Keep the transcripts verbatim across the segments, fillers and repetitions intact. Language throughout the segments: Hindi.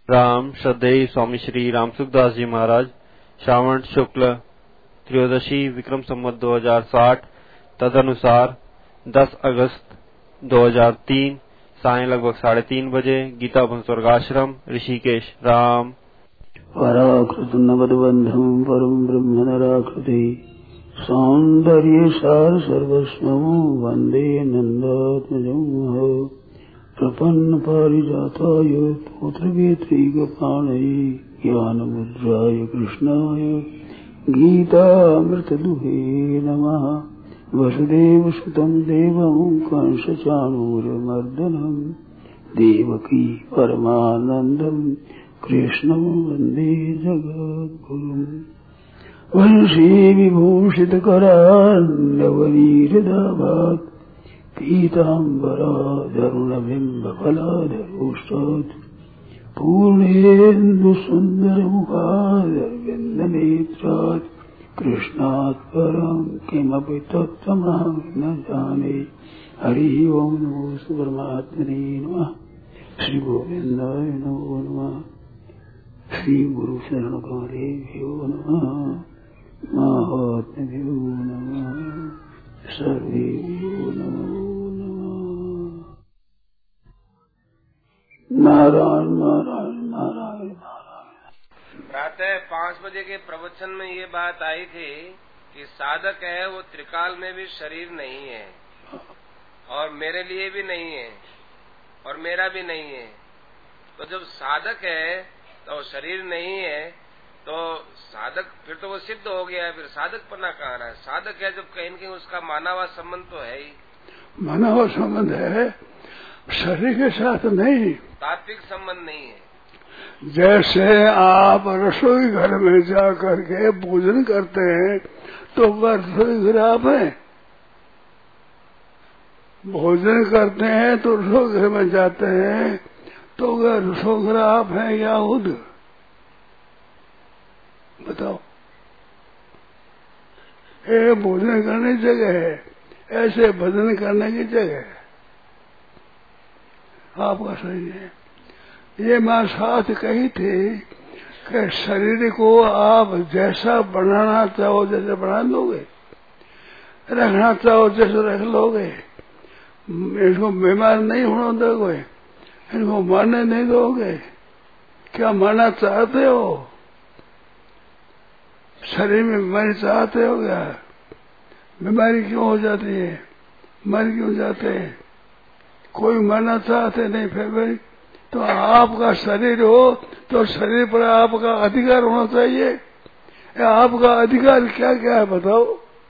राम श्रद्धेय स्वामी श्री राम सुखदास जी महाराज श्रावण शुक्ल त्रयोदशी विक्रम संवत दो हजार साठ तदनुसार दस अगस्त दो हजार तीन सायं लगभग साढ़े तीन बजे गीता भवन स्वर्गाश्रम ऋषिकेश। राम पराकृत नवदबंधम परम ब्रह्म नराकृति सौंदर्य सार सर्वस्वं वंदे नंदात्मजं प्रपन्न पारिजाताय पुत्रवेत्रैकपाणये ज्ञानमुद्राय कृष्णाय गीतामृतदुहे नमः। वसुदेवसुतं देवं कंसचाणूरमर्दनं देवकी परमानन्दं कृष्णं वन्दे जगद्गुरुम्। वंशी विभूषितकरान्नवनीरदाभात् पीताम्बराधरुणबिम्बफलाधरोष्टात् पूर्णेन्दुसुन्दरमुखादरविन्दनेत्रात् कृष्णात् परं किमपि तत्त्वमहं न जाने। हरिः ओम् नमो परमात्मने नमः। श्री गोविन्दाय नमो नमः। श्री गुरु शरणकारेभ्यो नमः। महात्म्यो नमः। सर्वेभ्यो नमो नमः। नारायण नारायण नारायण नारायण। प्रातः पाँच बजे के प्रवचन में ये बात आई थी कि साधक है वो त्रिकाल में भी शरीर नहीं है और मेरे लिए भी नहीं है और मेरा भी नहीं है। तो जब साधक है तो शरीर नहीं है तो साधक फिर तो वो सिद्ध हो गया है, फिर साधक पना कहाँ रहा है। साधक है जब कहीं न कहीं उसका माना हुआ संबंध तो है ही, माना हुआ संबंध है, शरीर के साथ नहीं, तात्विक संबंध नहीं है। जैसे आप रसोई घर में जा करके भोजन करते हैं तो वह रसोई घर आप है, भोजन करते हैं तो रसोई घर में जाते हैं तो वह रसोई घर आप है या खुद बताओ। ये भोजन करने की जगह है, ऐसे भजन करने की जगह है, आपका शरीर है। ये मैं साथ कही थी कि शरीर को आप जैसा बनाना चाहो जैसे बना लोगे, रखना चाहो जैसे रख लोगे, इसको बीमार नहीं होने दोगे, इनको मरने नहीं दोगे। क्या मरना चाहते हो? शरीर में बीमारी चाहते हो क्या? बीमारी क्यों हो जाती है, मर क्यों जाते हैं? कोई मरना चाहते नहीं। फिर भी तो आपका शरीर हो तो शरीर पर आपका अधिकार होना चाहिए। आपका अधिकार क्या क्या है बताओ?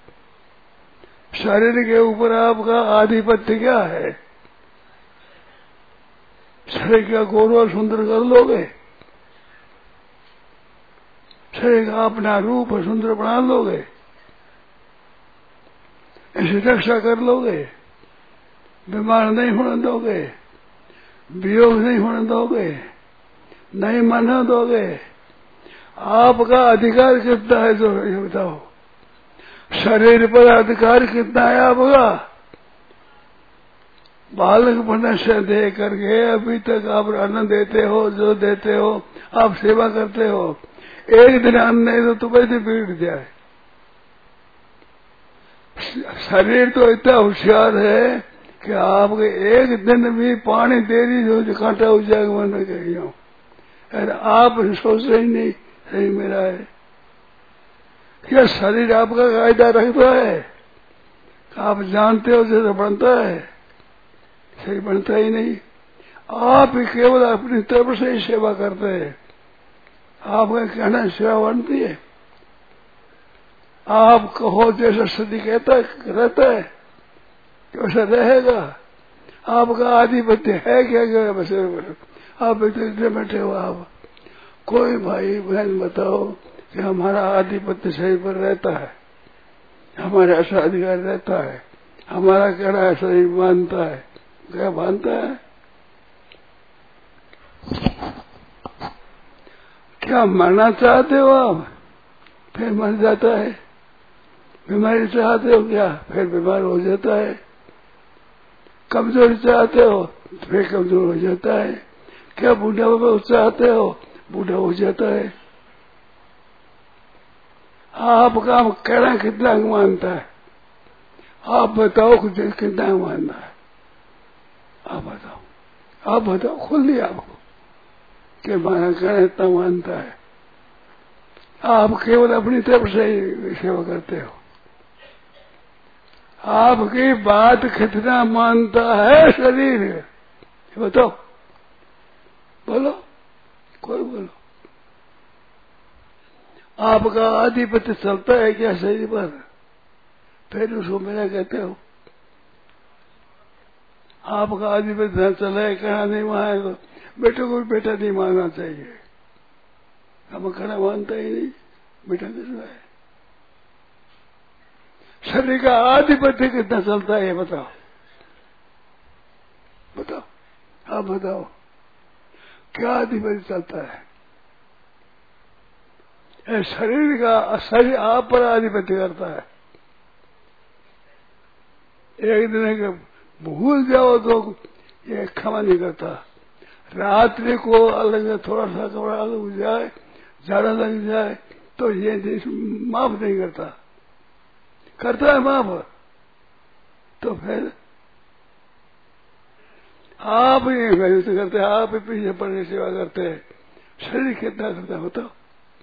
शरीर के ऊपर आपका आधिपत्य क्या है? शरीर का गौरव सुंदर कर लोगे, शरीर का अपना रूप सुंदर बना लोगे, ऐसी रक्षा कर लोगे, बीमार नहीं होने दोगे, वियोग नहीं होने दोगे, नहीं मरने दोगे। आपका अधिकार कितना है जो ये बताओ? शरीर पर अधिकार कितना है आपका? बालक पन से दे करके अभी तक आप अन्न देते हो, जो देते हो, आप सेवा करते हो। एक दिन अन्न नहीं तो तुम्हें से पीट जाए। शरीर तो इतना होशियार है कि आपके एक दिन भी पानी देरी जो कांटा हो जाएगा मैंने कही हूँ। आप सोच रहे नहीं सही मेरा है क्या? शरीर आपका कायदा रखता है? आप जानते हो जैसे बनता है, सही बनता ही नहीं। आप ही केवल अपनी तरफ से ही सेवा करते हैं। आपका कहना सेवा बनती है। आप कहो जैसा सदी कहता रहता है वैसा रहेगा। आपका आधिपत्य है क्या क्या? बस आप इतने बैठे हो, आप कोई भाई बहन बताओ कि हमारा आधिपत्य सही पर रहता है, हमारा ऐसा अधिकार रहता है, हमारा कहना ऐसा ही मानता है। क्या मानता है? क्या मरना चाहते हो आप? फिर मर जाता है। बीमारी चाहते हो क्या? फिर बीमार हो जाता है। कमजोरी चाहते हो फिर कमजोर हो जाता है। क्या बूढ़ा हो चाहते हो? बूढ़ा हो जाता है। आपका कहना कितना मानता है? आप बताओ कुछ कितना मानता है? आप बताओ, आप बताओ खुल दिया आपको कि हमारा कहना इतना मानता है। आप केवल अपनी तरफ से ही सेवा करते हो। आपकी बात कितना मानता है शरीर? बताओ, बोलो, कोई बोलो। आपका आधिपत्य चलता है क्या शरीर पर? फिर उसको मेरा कहते हो। आपका आधिपत्य न चला है, कहना नहीं माने तो बेटे को भी बेटा नहीं मानना चाहिए। हम कहना मानता ही नहीं, बेटा कितना है? शरीर का आधिपत्य कितना चलता है बताओ, बताओ, आप बताओ क्या आधिपत्य चलता है? शरीर का शरीर आप पर आधिपत्य करता है। एक दिन भूल जाओ तो ये क्षमा नहीं करता। रात्रि को अलग थोड़ा सा कपड़ा अलग हो जाए, ज्यादा लग जाए तो ये माफ नहीं करता। करता है माफ, तो फिर आप ही महसूस करते हैं, आप ही पीछे पड़ने सेवा करते हैं। शरीर कितना करता है बताओ?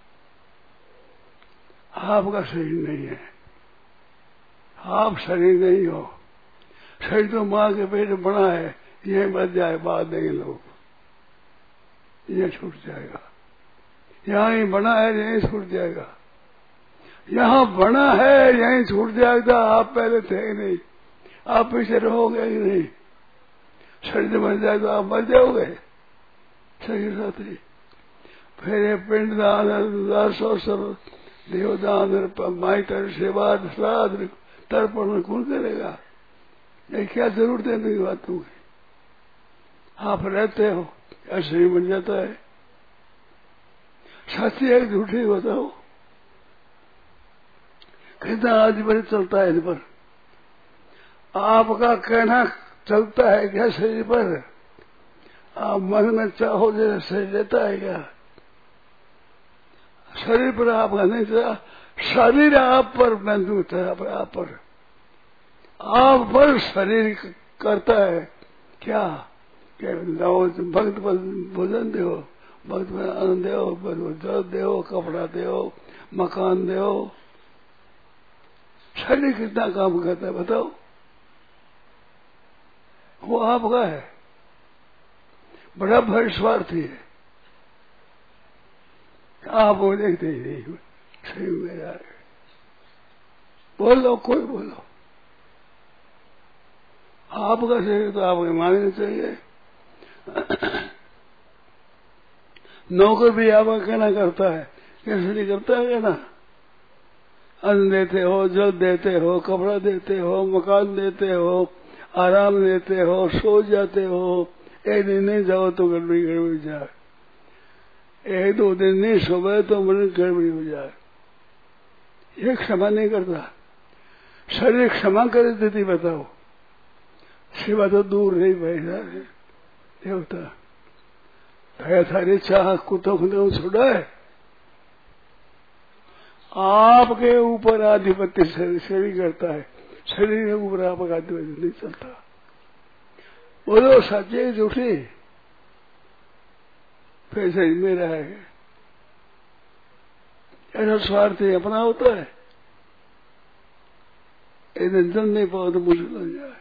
आपका शरीर नहीं है, आप शरीर नहीं हो। शरीर तो माँ के पेट में बना है, यही बच जाए बात नहीं लोग, यह छूट जाएगा। यहाँ ही बना है, यहीं छूट जाएगा। यहाँ बना है, यहीं छूट जाएगा। आप पहले थे ही नहीं, आप पीछे रहोगे ही नहीं। शरीर बन जाए तो आप मर जाओगे शरीर साथ ही। फिर ये पिंड दान, देवदान, माइटर, सेवा, श्राद्ध, तर्पण कौन करेगा? ये क्या जरूरत है मेरी बातों की? आप रहते हो, या शरीर बन जाता है। सच्ची है झूठी बताओ? कितना आधिपत्य चलता है इन पर? आपका कहना चलता है क्या शरीर पर? आप मन में चाहो जैसे शरीर लेता है क्या? शरीर पर आपका नहीं चला, शरीर आप पर बंधु था। आप पर आप पर शरीर करता है क्या? भक्त भोजन दो, भक्त आनंद दो, जल दो, कपड़ा दो, मकान दो। शरीर कितना काम करता है बताओ? वो आपका है, बड़ा भय स्वार्थी है। आप वो देखते ही नहीं, शरीर मेरा है। बोलो, कोई बोलो। आपका शरीर तो आपके मानना चाहिए। नौकर भी आपका कहना करता है, कैसे नहीं करता है कहना? अन्न देते हो, जल देते हो, कपड़ा देते हो, मकान देते हो, आराम देते हो, सो जाते हो। एक दिन नहीं जाओ तो गड़बड़ी गड़बड़ी जाए, एक दो दिन नहीं सोवे तो मन गड़बड़ी हो जाए। ये क्षमा नहीं करता। शरीर क्षमा कर देती बताओ? सेवा तो दूर रही भाई साहब। देवता भया थारी चाह कुत्तों को छोड़ा है। आपके ऊपर आधिपत्य शरीर करता है, शरीर के ऊपर आपका आधिपत्य नहीं चलता। बोलो सच्चे झूठे? फिर शरीर मेरा है, ऐसा स्वार्थ अपना होता है। एक दिन जल नहीं पाओ तो मुश्किल हो जाए।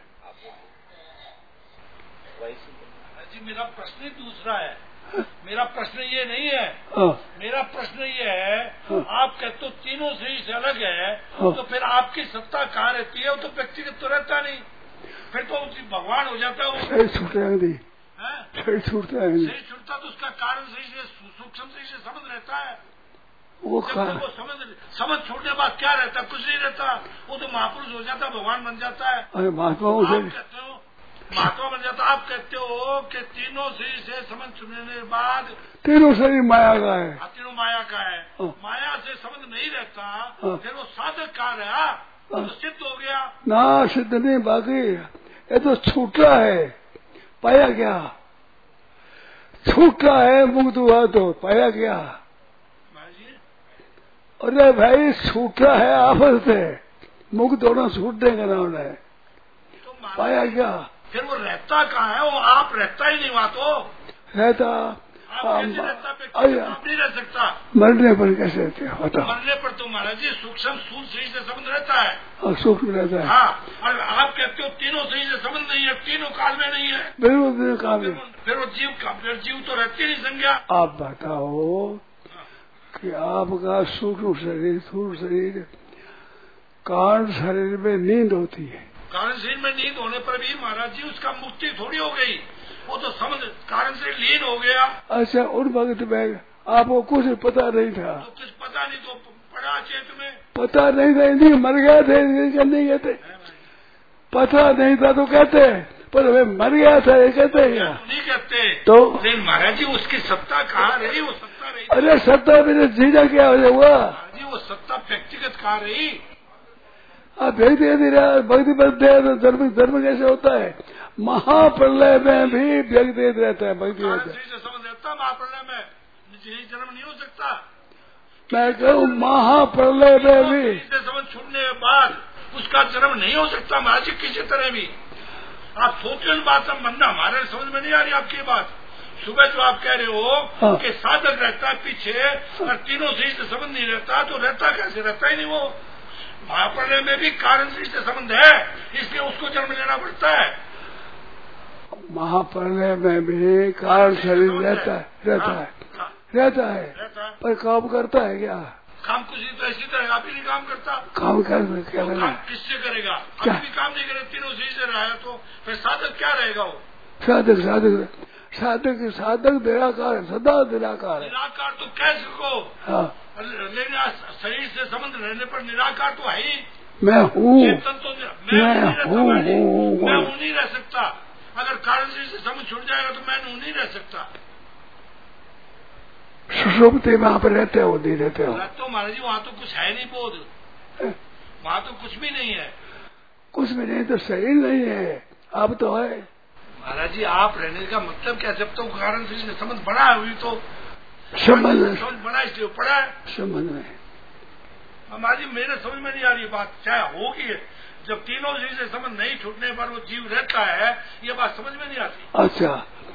जी मेरा प्रश्न ही दूसरा है। हा? मेरा प्रश्न ये नहीं है। हाँ। मेरा प्रश्न ये है। हाँ। आप कहते हो तीनों शरीर से अलग है। हाँ। तो फिर आपकी सत्ता कहाँ रहती है? वो तो व्यक्तिगत तो रहता नहीं, फिर तो भगवान हो जाता है। वो शरीर छूटता है नहीं, शरीर छूटता है नहीं। शरीर छूटता तो उसका कारण शरीर से सूक्ष्म शरीर से संबंध रहता है। वो वो समझ समझ छोड़ने के बाद क्या रहता? कुछ नहीं रहता। वो तो महापुरुष हो जाता, भगवान बन जाता है। अरे महात्माओं से कहते हो महात्मा बन जाता। आप कहते हो कि तीनों शरीर से संबंध छूटने के बाद तीनों शरीर माया का है। तीनों माया का है। हाँ। माया से संबंध नहीं रहता। हाँ। फिर वो साधक कहाँ रहा? तो सिद्ध हो गया ना? सिद्ध नहीं, बाकी ये तो छूटा है। पाया क्या? छूटा है मुक्त हुआ तो पाया क्या? अरे भाई छूटा है आपस से, मुक्त होना छूटने का नाम है, तो पाया क्या? फिर वो रहता कहाँ है? वो आप रहता ही नहीं, वहाँ तो रहता आप कैसे रहता? पे आप नहीं रह सकता। मरने पर कैसे रहते होता? मरने पर तो महाराज जी सूक्ष्म स्थूल शरीर से संबंध रहता है। और सूक्ष्म रहता है। हाँ, और आप कहते हो तीनों शरीर से संबंध नहीं है, तीनों काल में नहीं है। बिल्कुल तीनों काल में। फिर वो जीव का फिर जीव तो रहती नहीं संज्ञा। आप बताओ कि आपका सूक्ष्म शरीर स्थूल शरीर कारण शरीर में नींद होती है। कारण शरीर में नींद होने पर भी महाराज जी उसका मुक्ति थोड़ी हो गई, वो तो समझ कारण से लीन हो गया। अच्छा, उन वक्त में आपको कुछ पता नहीं था? तो कुछ पता नहीं तो पड़ा चेत में पता नहीं था, नहीं मर गया थे नहीं कहते, पता नहीं था तो कहते, पर वे मर गया था ये कहते हैं क्या? नहीं कहते तो लेकिन महाराज जी उसकी सत्ता कहाँ रही? वो सत्ता रही। अरे सत्ता मेरे जीजा क्या हो हुआ? महाराज जी वो सत्ता व्यक्तिगत कहाँ रही? आप व्यक्ति भक्ति बनते हैं तो धर्म धर्म कैसे होता है? महाप्रलय में भी व्यक्ति रहता है, भक्ति रहता है। समझ रहता महाप्रलय में जन्म नहीं हो सकता। मैं कहूँ महाप्रलय में भी समझ छूटने के बाद उसका जन्म नहीं हो सकता महाराज जी किसी तरह भी। आप सोचो इन बात बनना, हमारे समझ में नहीं आ रही आपकी बात। सुबह जो आप कह रहे हो हाँ। कि साधक रहता है पीछे और तीनों शरीर से संबंध नहीं रहता, तो रहता कैसे? रहता ही नहीं वो। महाप्रलय में भी कारण शरीर से संबंध है, इसलिए उसको जन्म लेना पड़ता है। महाप्रलय में भी कारण शरीर रहता है रहता है रहता है पर काम करता है क्या? काम कुछ तो ऐसी तरह आप ही नहीं काम करता। काम कर क्या तो काम किससे करेगा? अभी भी काम नहीं करे, तीनों शरीर से रहा है, तो फिर साधक क्या रहेगा? वो साधक साधक साधक साधक निराकार, सदा निराकार है। निराकार तो कह सको हाँ, लेकिन शरीर से संबंध रहने पर निराकार तो है ही। मैं हूँ, चेतन तो मैं हूँ, मैं हूँ नहीं रह सकता। अगर कारण शरीर से संबंध छूट जाएगा तो मैं हूँ नहीं रह सकता। सुषुप्ति में आप रहते हो नहीं रहते हो? तो महाराज जी वहाँ तो कुछ है नहीं बोध, वहाँ तो कुछ भी नहीं है। कुछ भी नहीं तो शरीर नहीं है, आप तो है महाराज जी। आप रहने का मतलब क्या? जब तो कारण शरीर से संबंध बड़ा है, हुई तो संबंध समझ बड़ा इसलिए पड़ा है संबंध में। महाराज जी मेरे समझ में नहीं आ रही बात, चाहे होगी। जब तीनों शरीर से संबंध नहीं छूटने पर वो जीव रहता है, ये बात समझ में नहीं आती। अच्छा,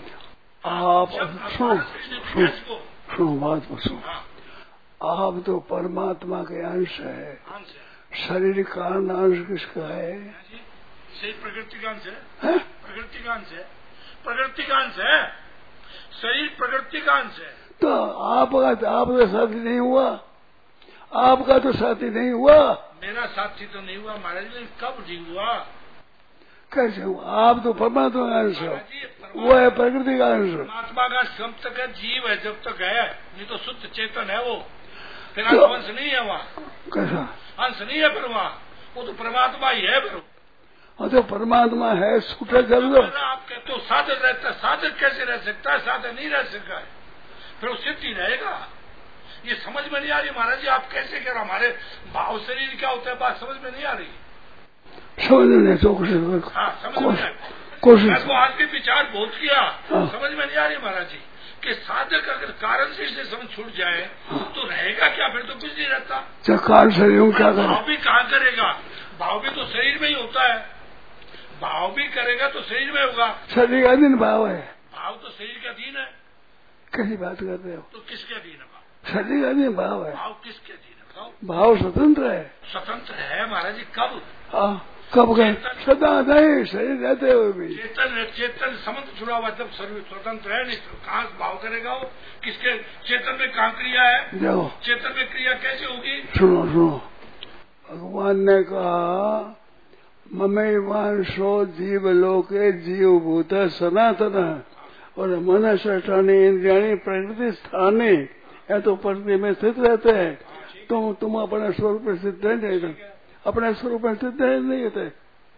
आप सुनो सुनो सुनो बात को सुनो। आप तो परमात्मा के अंश है, शरीर कारण अंश किसका है? शरीर प्रकृति का अंश है। प्रकृति का अंश है, प्रकृति का अंश है, शरीर प्रकृति का अंश है। तो आपका आपका साथी नहीं हुआ? आपका तो साथी नहीं हुआ? मेरा साथी तो नहीं हुआ महाराज जी। कब जी हुआ? कैसे हुआ? आप तो परमात्मा का अंश हो, वो है प्रकृति का अंश। परमात्मा का जब तक है जीव है, जब तक है, नहीं तो शुद्ध चेतन है वो। फिर तो, अंश नहीं है वहाँ। कैसा अंश नहीं है फिर वहाँ? वो तो परमात्मा ही है फिर। और तो परमात्मा है, छूटा कर दो। आप कहते हो साधक रहता है, साधक कैसे रह सकता है? साधक नहीं रह सकता है, फिर वो सिद्ध ही रहेगा। ये समझ में नहीं आ रही महाराज जी, आप कैसे कह रहे? हमारे भाव शरीर क्या होता है, बात समझ में नहीं आ रही। समझने तो कोशिश हाँ, समझ में कोशिश मैं तो आज के विचार बहुत किया, हाँ। समझ में नहीं आ रही महाराज जी कि साधक अगर कारण से समझ छूट जाए तो रहेगा क्या? फिर तो कुछ नहीं रहता। कारण शरीर क्या करे? भाव भी कहाँ करेगा? भाव भी तो शरीर में ही होता है। भाव भी करेगा तो शरीर में होगा। शरीर का अधीन भाव है। भाव तो शरीर का अधीन है। कैसी बात कर रहे हो? तो किसके अधीन है भाव? शरीर का अधीन भाव है। भाव किसके अधीन है? भाव भाव स्वतंत्र है। स्वतंत्र है महाराज जी। कब? हाँ, कब गए? सदा नहीं, शरीर रहते हुए भी चेतन चेतन संबंध जुड़ा हुआ, जब शरीर स्वतंत्र है नहीं तो कहाँ भाव करेगा वो? किसके चेतन में कहाँ क्रिया है? देखो, चेतन में क्रिया कैसे होगी? सुनो सुनो, भगवान ने कहा ममैवान सो जीव लोके जीव भूत सनातन और मन सष्टानी इंद्रियाणी प्रकृति स्थाने, या तो प्रकृति में स्थित रहते हैं। तुम तुम अपने स्वरूप में स्थित नहीं रहते, अपने स्वरूप में स्थित नहीं रहते।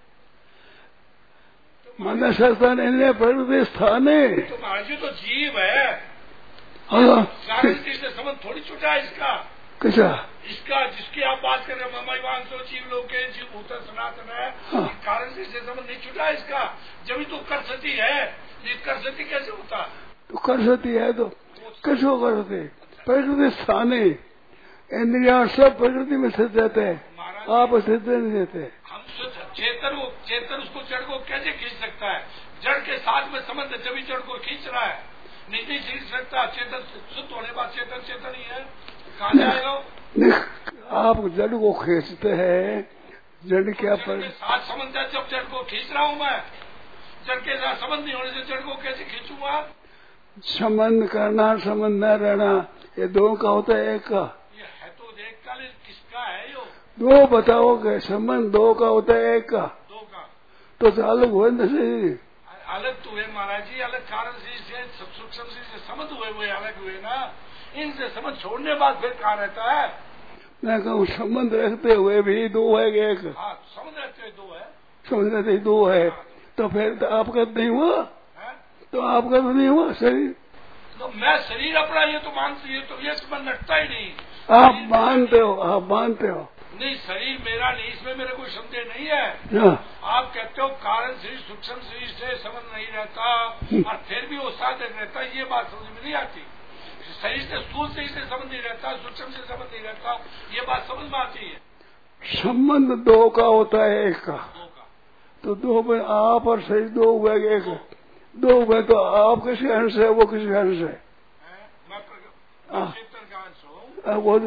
मन सष्टान इंद्रिय प्रकृति स्थाने, तो महाराज जी तो जीव है। हाँ, कारण से संबंध थोड़ी छूटा है इसका। कैसा? इसका जिसकी आप बात कर रहे हैं ममैवान सो जीव लोके जीव भूत सनातन है, हाँ। कारण से संबंध नहीं छूटा है इसका। जब तो कर सती है, ये कर सती कैसे होता? तो कर सकती है तो कैसे कर सकते? प्रकृति स्थाने इंद्रिया सब प्रकृति में स्थित रहते हैं, आप स्थित नहीं रहते। हम चेतन चेतन उसको जड़ को कैसे खींच सकता है? जड़ के साथ में संबंध जब भी जड़ को खींच रहा है, नहीं खींच सकता। चेतन शुद्ध होने बाद चेतन चेतन ही है, कहाँ जाएगा? आप जड़ को खींचते हैं, जड़ क्या पर साथ संबंध है, जब जड़ को खींच रहा हूँ मैं, जड़ के साथ संबंध नहीं होने से जड़ को कैसे खींचूंगा? संबंध करना, संबंध न रहना, ये दो का होता है एक का? ये है तो एक का, किसका है यो? दो बताओगे, संबंध दो का होता है एक का? दो का तो, तो अलग हुए न सही, अलग तो हुए महाराज जी, अलग कारण से सूक्ष्म से समझ हुए हुए अलग हुए ना, इनसे समझ छोड़ने बाद फिर कहाँ रहता है? मैं कहूँ संबंध रखते हुए भी दो है एक? हाँ, समझ रहते हुए दो है, समझ रहते दो है। हाँ। तो फिर तो आपका नहीं हुआ है? तो आपका तो नहीं हुआ शरीर, तो मैं शरीर अपना ये तो मानती है, तो ये संबंध लगता ही नहीं। आप मानते हो, आप मानते हो नहीं, शरीर मेरा नहीं, इसमें मेरा कोई संदेह नहीं है। हाँ। आप कहते हो कारण शरीर सूक्ष्म शरीर से संबंध नहीं रहता और फिर भी वो साधक रहता, ये बात समझ में नहीं आती। शरीर से स्थूल शरीर से संबंध नहीं रहता, सूक्ष्म से संबंध नहीं रहता, ये बात समझ में आती है। संबंध दो का होता है एक का, दो का तो दो में आप और शरीर दो हुए एक, दो हुए तो आप किसी अंश है, वो किसी अंश है। मैं चेतन का अंश हूँ, वो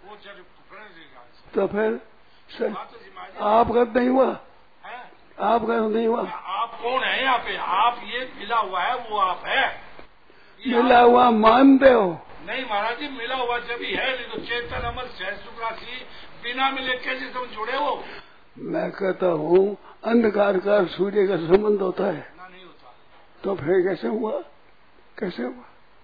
तो फिर आपका नहीं हुआ, आपका नहीं हुआ। आप कौन है यहाँ पे? आप ये मिला हुआ है, वो आप है। मिला हुआ मानते हो? नहीं महाराज जी, मिला हुआ जब ही है, नहीं तो चेतन अमर सहज सुख राशि बिना मिले कैसे सब जुड़े हो? मैं कहता हूँ अंधकार का सूर्य का संबंध होता है ना, नहीं होता। तो फिर कैसे हुआ? कैसे हुआ?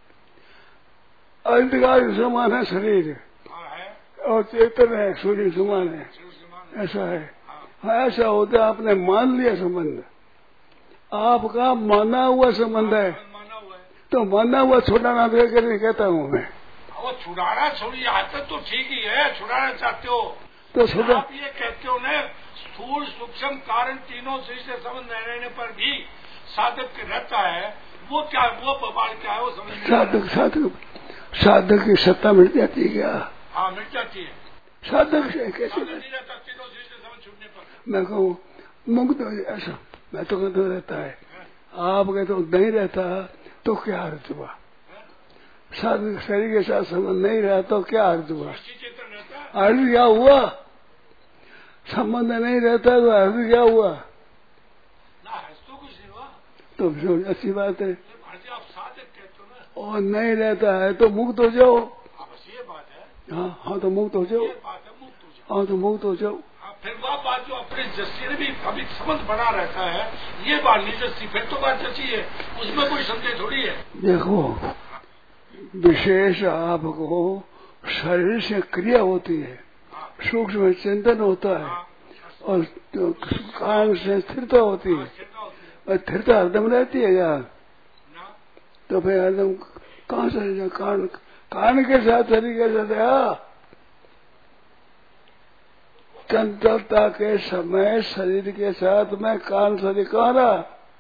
अंधकार के समान है शरीर और चेतन है, सूर्य समान है, ऐसा है। हाँ, ऐसा होता है, आपने मान लिया संबंध, आपका माना हुआ संबंध है, तो माना हुआ छुड़ाना दे करके कहता हूँ मैं। वो छुड़ाना छोड़िए, आदत तो ठीक ही है, छुड़ाना चाहते हो तो छुड़ा। आप ये कहते हो न, स्थूल सूक्ष्म कारण तीनों से संबंध रहने पर भी साधक रहता है, वो क्या, वो बवाल क्या है? वो समझ साधक साधक साधक की सत्ता मिट जाती है क्या? हाँ, मिट जाती है। साधक से कैसे नहीं रहता तीनों से समझ छूटने पर? मैं कहूँ मुक्त ऐसा, मैं तो कहता रहता है, आप कहते हो नहीं रहता तो क्या अर्थ हुआ? साधक शरीर के साथ संबंध नहीं रहा तो क्या अर्थ हुआ? अर्थ क्या हुआ? संबंध नहीं रहता तो अर्थ क्या हुआ? तो कुछ नहीं हुआ, तो फिर अच्छी बात है। आप साधक कहते हो ना, और नहीं रहता है तो मुक्त हो जाओ। बस ये बात है। हाँ हाँ, तो मुक्त हो जाओ। हाँ, तो मुक्त हो जाओ। फिर वह बात जो अपने जस्सी में भी कभी संबंध बना रहता है, ये बात नहीं जस्सी, फिर तो बात सच्ची है, उसमें कोई संदेह थोड़ी है। देखो, विशेष आपको शरीर से क्रिया होती है, सूक्ष्म चिंतन होता है और कान से स्थिरता होती है, और स्थिरता हरदम रहती है यार। तो फिर हरदम कहाँ से कान कान के साथ शरीर के साथ चंचलता के समय शरीर के साथ में कान शरीर कहाँ रहा?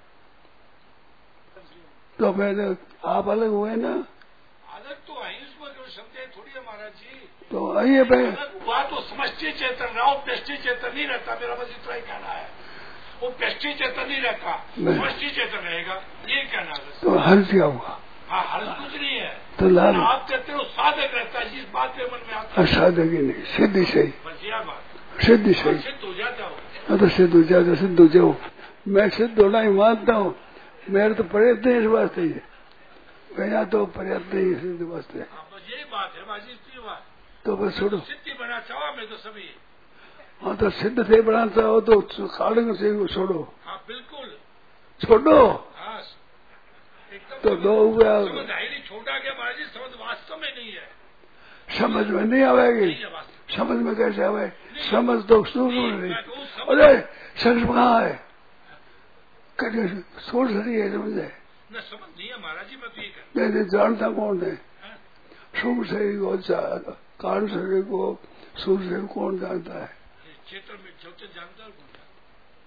तो फिर आप अलग हुए ना? अलग तो है, इसमें कोई संदेह थोड़ी है महाराज जी। तो आइए भाई, हुआ तो समष्टि चेतन रहा, व्यष्टि चेतन नहीं रहता, मेरा बस इतना ही कहना है। वो व्यष्टि चेतन नहीं रहता, समष्टि चेतन रहेगा, ये कहना है। तो हर्ष क्या हुआ? हाँ, हर्ष कुछ नहीं है। तो लाल आप कहते हो साधक रहता है, जिस बात पे मन में आता है। साधक ही नहीं, सिद्धि सही, बस यह बात सिद्धि सही। सिद्ध हो जाता हो। हाँ, तो सिद्ध हो जाता, सिद्ध हो जाओ। मैं सिद्ध होना ही मानता हूँ, मेरे तो प्रयत्न है इस वास्ते ही, मेरा तो प्रयत्न ही सिद्ध वास्ते। यही बात है बाजी, इतनी बात। तो बस छोड़ो, सिद्धि बना चाहो मैं तो सभी। हाँ, तो सिद्ध से बना चाहो तो काड़ंग से छोड़ो। हाँ, बिल्कुल छोड़ो। हाँ, तो दो हुआ, छोटा गया महाराज, समझ वास्तव में नहीं है, समझ में नहीं आवेगी। समझ में कैसे आवे? समझ तो सूर नहीं। अरे समझ कहाँ है? कहते सूर सही है, समझे? न समझ नहीं है महाराज जी, मैं तो ये कहते जानता कौन है? सूर शरीर को, कान शरीर को, सूर शरीर कौन जानता है? चेतन में चेतन जानता है कौन?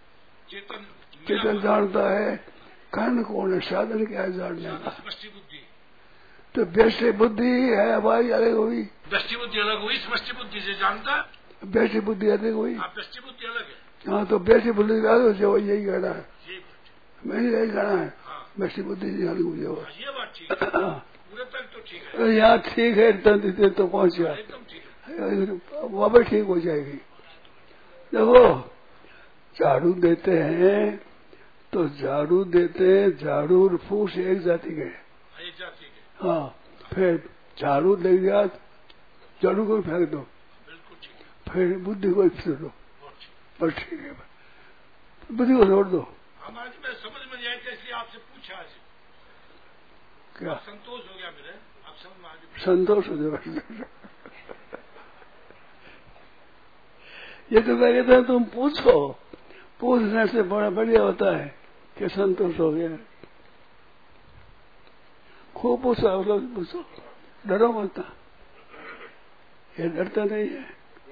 चेतन चेतन जानता है। कान कौन है? साधन क्या है जानने का? समष्टि बुद्धि। तो व्यष्टि बुद्धि है हमारी अलग हुई, व्यष्टि बुद्धि अलग हुई समष्टि बुद्धि से, जानता? व्यष्टि बुद्धि अलग हुई। आप व्यष्टि बुद्धि अलग है। हाँ तो व्यष्टि बुद्धि अलग हो, यही कहना है, मैंने यही कहना है। व्यष्टि बुद्धि अलग हुई हो, ये बात ठीक है। पूरे तक तो ठीक है, यहाँ ठीक है, इतना तो पहुंच गया, एकदम ठीक, वहाँ पर ठीक हो जाएगी। देखो झाड़ू देते हैं तो झाड़ू देते हैं, झाड़ू और फूस एक जाति के, एक जाति के। हाँ, फिर झाड़ू लग गया, झाड़ू को फेंक दो, बिल्कुल ठीक है। फिर बुद्धि को छोड़ दो, बस ठीक है, बुद्धि को छोड़ दो। हम आज मैं समझ में नहीं आई थी, इसलिए आपसे पूछा आज। क्या संतोष हो गया मेरे, आप समझ में आ गया? संतोष हो जाएगा। ये तो मैं कहता हूँ तुम पूछो, पूछने से बड़ा बढ़िया होता है कि संतोष हो गया। खूब पूछो, आप लोग पूछो, डरो मत, ये डरता नहीं है।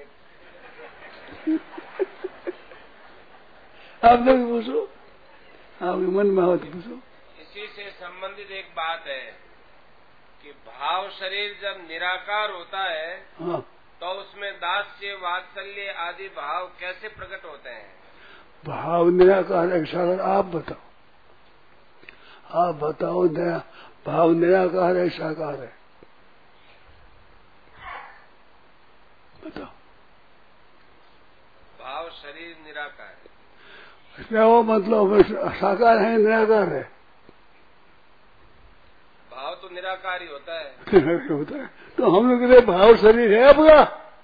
आप लोग पूछो, आपके मन में हो तो पूछो। इसी से संबंधित एक बात है कि भाव शरीर जब निराकार होता है, हाँ, तो उसमें दास्य वात्सल्य आदि भाव कैसे प्रकट होते हैं? भाव निराकार है सागर, आप बताओ, आप बताओ, नया भाव निराकार है साकार है, बताओ। भाव शरीर निराकार है, क्या वो मतलब साकार है निराकार है? भाव तो निराकार ही होता है। होता है तो हम लोग कहते भाव शरीर है आपका,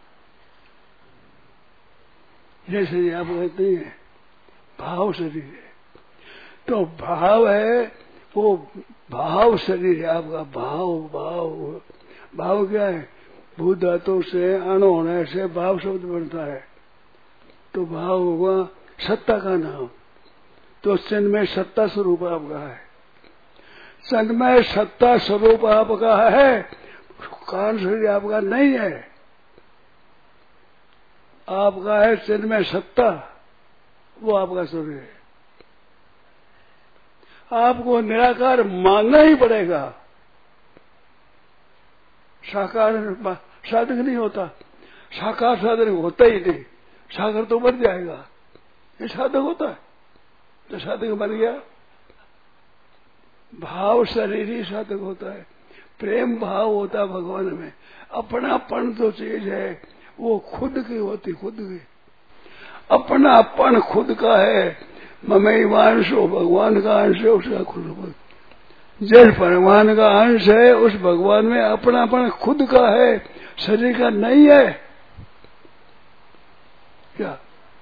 ये शरीर आपका नहीं है, भाव शरीर है। तो भाव है वो, भाव शरीर है आपका, भाव भाव भाव क्या है? भूत धातु से अण होने से भाव शब्द बनता है, तो भाव होगा सत्ता का नाम। तो चिन्मय सत्ता स्वरूप आपका है, चिन्मय सत्ता स्वरूप आपका है, कारण शरीर आपका नहीं है, आपका है चिन्मय सत्ता, वो आपका शरीर है। आपको निराकार मानना ही पड़ेगा, साकार साधक नहीं होता, साकार साधक होता ही नहीं, साकार तो मर जाएगा, ये साधक होता है, तो साधक मर गया। भाव शरीर ही साधक होता है, प्रेम भाव होता है भगवान में, अपनापन जो चीज है वो खुद की होती, खुद की अपनापन खुद का है। ममई वांशो, भगवान का अंश है, उसका खुद, जिस भगवान का अंश है उस भगवान में अपनापन खुद का है, शरीर का नहीं है। क्या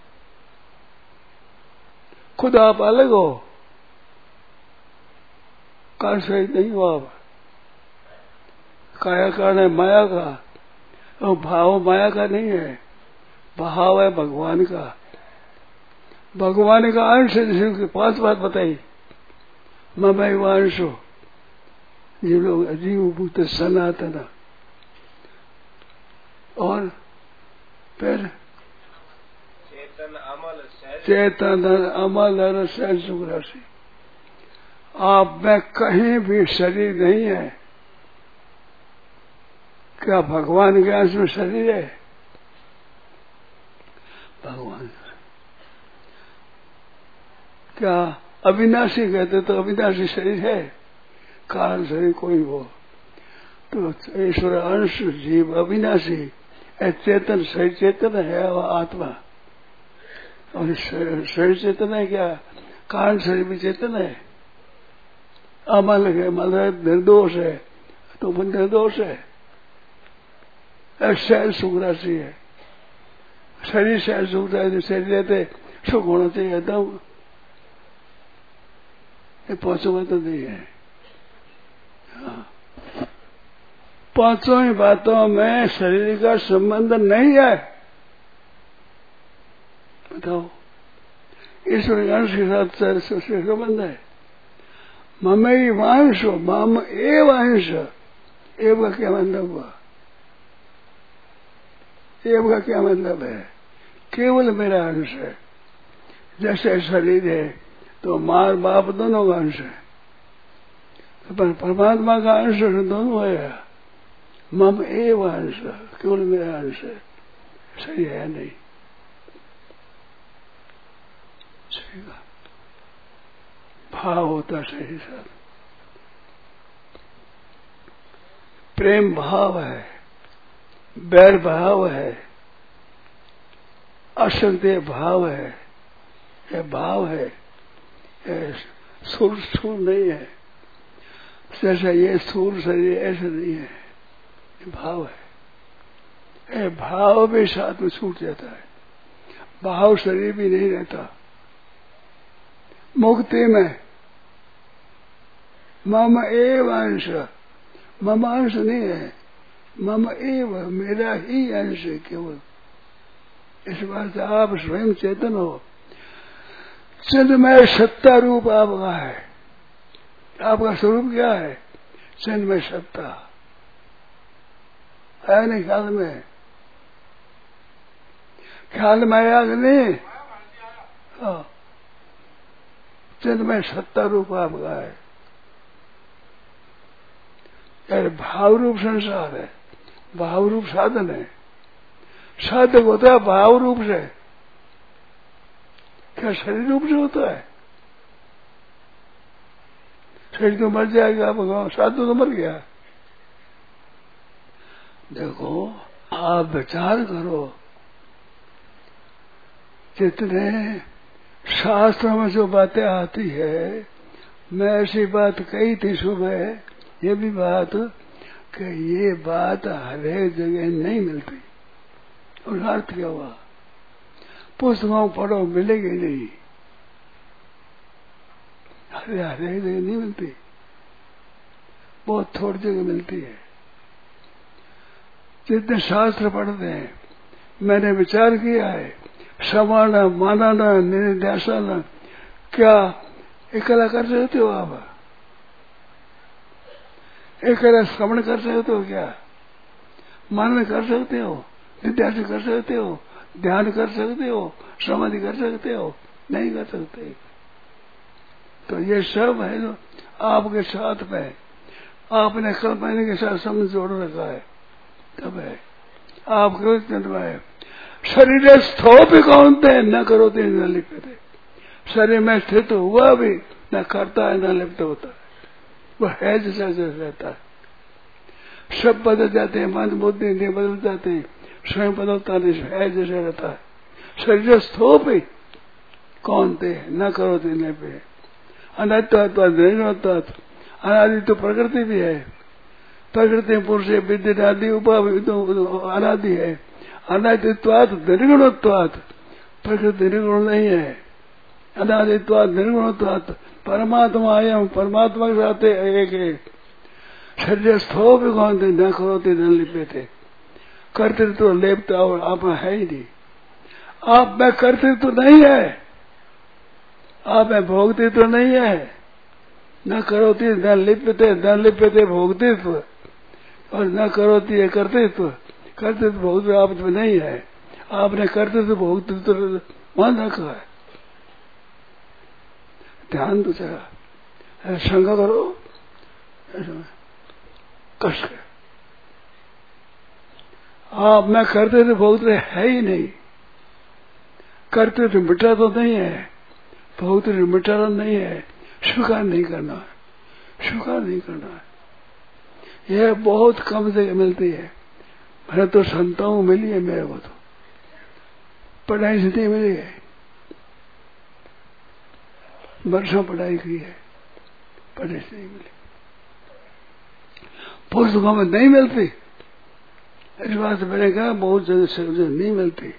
खुद आप अलग हो, कारण शरीर नहीं हो आप, काया कारण है माया का, और भाव माया का नहीं है, भाव है भगवान का, भगवान का अंश है। जिसकी पांच बात बताई, ममई वांशो, ये लोग जीव भूत सनातन, और फिर चेतन अमल चेतन अमल और सहज सुख राशि। आप में कहीं भी शरीर नहीं है, क्या भगवान के अंश में शरीर है? भगवान क्या अविनाशी कहते, तो अविनाशी शरीर है, कारण शरीर कोई हो, तो ईश्वर अंश जीव अविनाशी, चेतन शरीर चेतन है, वह आत्मा, और शरीर चेतन है क्या? कारण शरीर भी चेतन है, अमल है, मल है, निर्दोष है, तो वो निर्दोष है, सहज सुख राशि है, शरीर सहज सुख राशि, शरीर रहते सुख होना चाहिए, तब ये पांचों बात तो नहीं है। हाँ। पांचों ही बातों में शरीर का संबंध नहीं है, बताओ, ईश्वर अंश के साथ संबंध है। ममई वांशो, मम एव अंश, एव का क्या मतलब हुआ? एव का क्या मतलब है? केवल मेरा अंश है। जैसे शरीर है तो माँ बाप दोनों का अंश है, पर परमात्मा का अंश दोनों है। मम एव अंश, केवल मेरा अंश है, सही है नहीं। सही का भाव होता सही साथ, प्रेम भाव है, बैर भाव है, असंदेह भाव है, यह भाव है, स्थूल स्थूल नहीं है। जैसा ये स्थूल शरीर ऐसा नहीं है, ये भाव है। ये भाव भी साथ में छूट जाता है, भाव शरीर भी नहीं रहता। मुक्ति में मम एव अंश, मम अंश नहीं है, मम एव मेरा ही अंश है केवल। इस बात से आप स्वयं चेतन हो, चिन्मय सत्ता रूप आपका है। आपका स्वरूप क्या है? चिन्मय सत्ता है नहीं ख्याल में, ख्याल में आया कि नहीं? हाँ, चिन्मय सत्ता रूप आपका है। यार भाव रूप संसार है, भाव रूप साधन है। साधक होता है भाव रूप से, क्या शरीर रूप से होता है? शरीर तो मर जाएगा, भगवान साधु तो मर गया। देखो आप विचार करो, जितने शास्त्रों में जो बातें आती है, मैं ऐसी बात कही थी सुबह, ये भी बात कि ये बात हर एक जगह नहीं मिलती। और अर्थ क्या हुआ? पुस्तकों पढ़ो मिलेगी नहीं, हरे हर एक जगह नहीं मिलती, बहुत थोड़ी जगह मिलती है। जितने शास्त्र पढ़ते हैं, मैंने विचार किया है, श्रवण मनन निधिध्यासन, क्या अकेला कर सकते हो आप? अकेला श्रवण कर सकते हो क्या? मनन कर सकते हो? निध्यासन कर सकते हो? ध्यान कर सकते हो? समाधि कर सकते हो? नहीं कर सकते। तो ये सब है जो आपके साथ में आपने कल्पना के साथ समझ जोड़ रखा है, तब है आपके चिंता में। शरीर स्थो भी कौन थे न करो थे न लिपते, शरीर में स्थित हुआ भी न करता है न लिप्त होता है, वो है जैसा जैसा रहता है। सब बदल जाते हैं, मन बुद्धि नहीं बदल जाते हैं, स्वयं बदलता नहीं, है जैसे रहता है। शरीर स्थो भी कौन थे न करो थे न पे, अनत्व निर्गुणत्व, अनादि तो प्रकृति भी है, प्रकृति पुरुष विद्या आदि उपा तो अनादि है। अनादित्वात निर्गुणत्वात, प्रकृति निर्गुण नहीं है। अनादित्वात निर्गुणत्वात, परमात्मा एवं परमात्मा के साथ एक है। शरीर स्थो भी कौन थे न करो थे न लिपे थे, कर्तृत्व तो लेपता और आप है ही नहीं। आप में कर्तृत्व तो नहीं है, आप में भोगतित्व तो नहीं है। न करोती न लिप्यते न लिप्यते भोगतित्व, और न करोती कर्तृत्व, कर्तृत्व भोगतित्व आप में नहीं है। आपने कर्तृत्व भोगतित्व मान रखा है। ध्यान तो चला, शंका करो कष्ट के, आप मैं कर्तृत्व भोगतित्व है ही नहीं। कर्तृत्व मिटा तो नहीं है, भोगतित्व मिटा तो नहीं है। स्वीकार नहीं करना है, स्वीकार नहीं करना है। यह बहुत कम जगह मिलती है। मैंने तो संताओं मिली है, मेरे को तो पढ़ाई से नहीं मिली है, वर्षों पढ़ाई की है, पढ़ाई से नहीं मिली, पुस्तकों में नहीं मिलती। इस बात मैंने कहा बहुत जगह नहीं मिलती,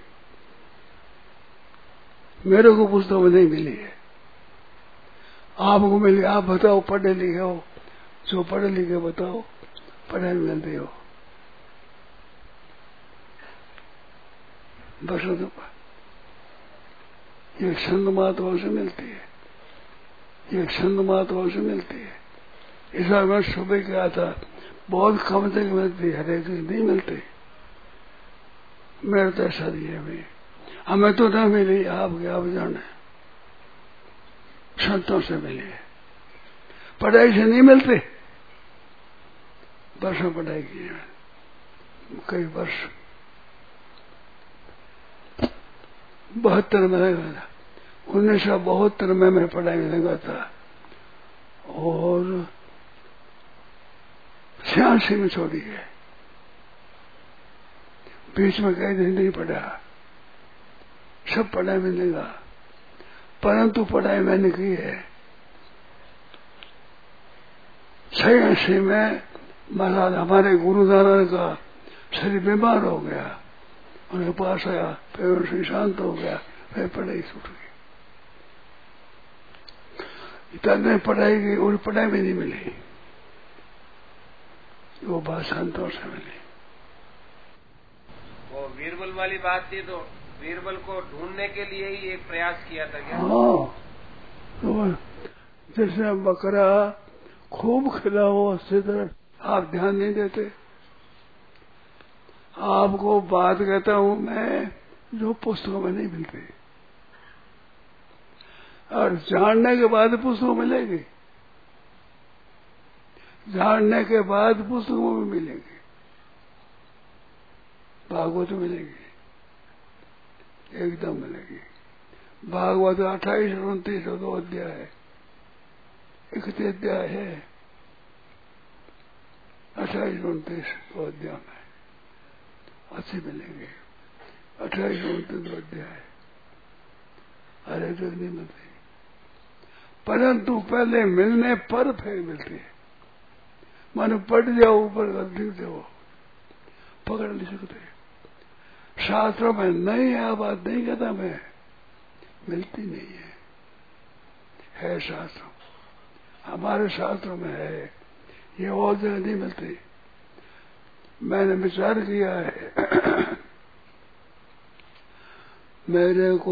मेरे को पुस्तकों में नहीं मिली है, आपको मिली। आप बताओ, पढ़े लिखे हो, जो पढ़े लिखे बताओ, पढ़ाई मिलती हो। बस ये संत महात्माओं से मिलती है, ये संत महात्माओं से मिलती है। इस बार मैं सुबह गया था, बहुत कम तक मिलती है, हर एक नहीं मिलती। मेरे तो ऐसा नहीं है भाई, हमें तो न मिली, आपके आप जाने संतों से मिली है, पढ़ाई से नहीं मिलती। वर्षों पढ़ाई की है, कई वर्ष। बहत्तर में लगा था, उन्नीस सौ बहत्तर में मैं पढ़ाई में लगा था और छियासी में छोड़ी है। बीच में कई दिन नहीं पढ़ा, सब पढ़ाई में लगा, परंतु पढ़ाई मैंने की है। छियासी में महाराज हमारे गुरुद्वारा का शरीर बीमार हो गया, उनके पास आया, फिर उनसे शांत हो गया, फिर पढ़ाई छूट गई। इतने पढ़ाई की और पढ़ाई में नहीं मिली, वो बात संतोष से मिली। वो बीरबल वाली बात थी, तो बीरबल को ढूंढने के लिए ही एक प्रयास किया था क्या? हाँ, तो जैसे बकरा खूब खिला हो अच्छी तरह आप ध्यान नहीं देते। आपको बात कहता हूं मैं जो पुस्तकों में नहीं मिलती, और जानने के बाद पुस्तकों मिलेगी, जानने के बाद पुस्तकों में मिलेगी। भागवत मिलेगी, एकदम मिलेगी। भागवत अट्ठाईस उनतीस दो अध्याय है, इकतीस अध्याय है, अट्ठाईस उनतीस दो अध्याय में अच्छी मिलेंगे। अट्ठाईस उनतीस दो अध्याय अरे जग नहीं मिलती, परंतु पहले मिलने पर फिर मिलती है। मानो पड़ जाओ ऊपर गलती से वो पकड़ नहीं सकते। शास्त्रों में नहीं है, बात नहीं कहता मैं, मिलती नहीं है, है शास्त्रों, हमारे शास्त्रों में है, ये और जगह नहीं मिलती। मैंने विचार किया है मेरे को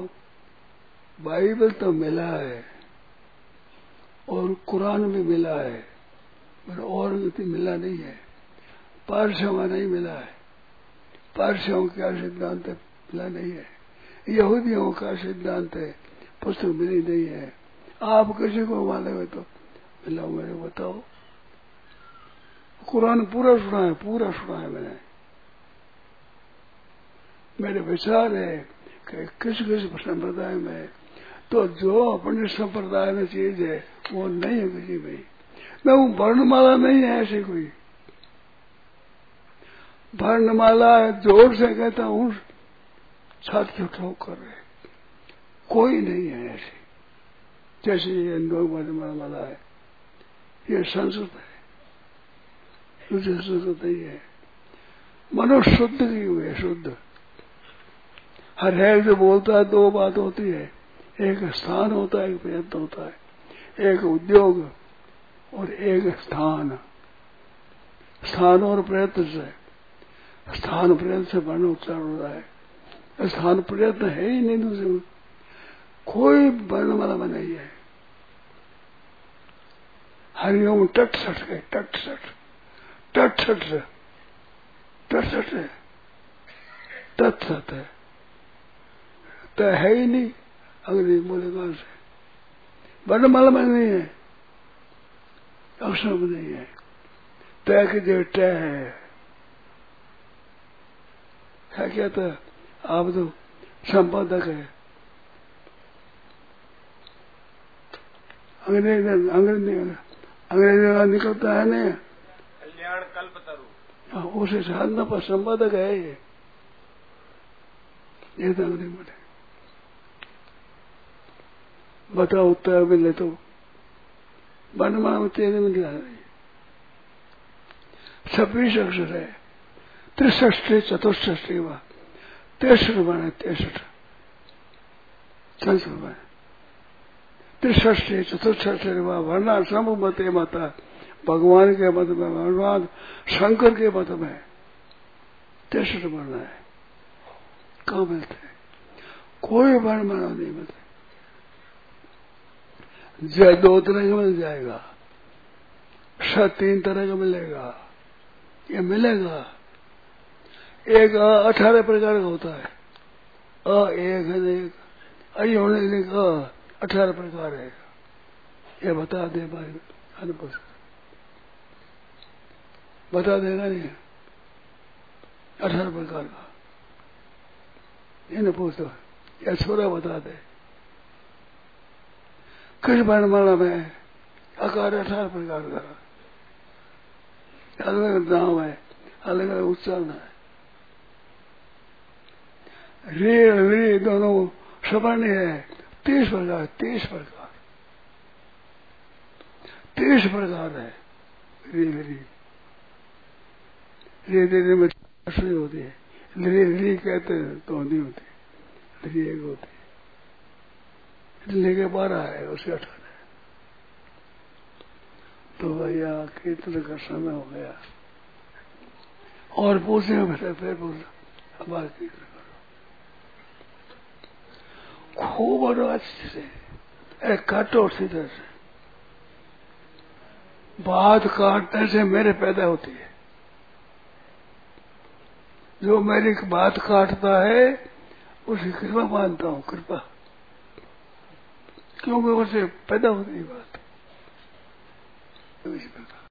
बाइबल तो मिला है और कुरान भी मिला है, पर और मिला नहीं है। पारसियों का नहीं मिला है, पारसियों का सिद्धांत मिला नहीं है, यहूदियों का सिद्धांत है, पुस्तक मिली नहीं है। आप किसी को मानेंगे तो मिला, मेरे बताओ। कुरान पूरा सुना है, पूरा सुना है मैंने। मेरे विचार है कि किस किस संप्रदाय में तो जो अपने संप्रदाय में चीज है वो नहीं है किसी में। मैं वो वर्णमाला नहीं है ऐसी कोई, वर्णमाला जोर से कहता हूँ छाती ठोक कर रहे, कोई नहीं है ऐसी जैसे ये हिंदू वर्णमाला है। ये संस्कृत है, दूसरी संस्कृत नहीं है। मनुष्य शुद्ध की हुई है, शुद्ध। हर है जो बोलता है दो बात होती है, एक स्थान होता है, एक प्रयत्न होता है, एक उद्योग और एक स्थान। स्थान और प्रयत्न से, स्थान प्रयत्न से वर्ण उच्चारण हो रहा है, स्थान प्रयत्न है ही नहीं, दूसरे कोई वर्णमाला में नहीं है। हरिओम टटसठ है, टटसठ टटसठ है, टटसठ है, तत्सत है, तो है ही नहीं। अंग्रेजी बोलेगा से वर्णमाला में नहीं है, अक्षर में नहीं है। तय की जो तय है, क्या कहता है आप तो संपादक है। अंग्रेजी अंग्रेजी अंग्रेजी का निकलता है नहीं, कल्याण कल्पतरु, उसे साधना पर संपादक है ये, ये तो अंग्रेजी में बताओ। उत्तर मिले तो वर्णमाला में तेरे में दिखा रही छब्बीस अक्षर है, त्रिष्ठी चतुष्ठी व तिरसठ बने, तिरसठ संस्कृत में त्रिष्ठी चतुष्ठी व वर्णा सब मते माता, भगवान के मत में, भगवान शंकर के मत में तिरसठ वर्ण है। कहाँ मिलते हैं? कोई वर्णमाला नहीं मिलते। जय दो तरह का मिल जाएगा, स तीन तरह का मिलेगा, ये मिलेगा। एक अठारह प्रकार का होता है, अ एक है, एक आई होने का अठारह प्रकार है, ये बता दे भाई अनुभव। बता देगा नहीं, अठारह प्रकार का। इन्हें पूछो या छोरा बता दे। कृष्ण वर्णमाला में आकार अठारह प्रकार का, अलग अलग नाम है, अलग अलग उच्चारण है। रे रे दोनों सवर्ण है, तीस प्रकार, तीस प्रकार, तीस प्रकार है। रे रे रे रे में नहीं होती है, रे रे कहते हैं तो नहीं होती, रे एक होती है, लेके बारह है, उसके अठारह। तो भैया कीर्तन का समय हो गया, और पूछने फिर फिर पूछना, अब बात कीर्तन करो खूब और अच्छे से, काटो सीधे से। बात काटने से मेरे पैदा होती है, जो मेरी बात काटता है उसे कृपा मानता हूँ, कृपा, क्योंकि उसे पैदा होती है बात।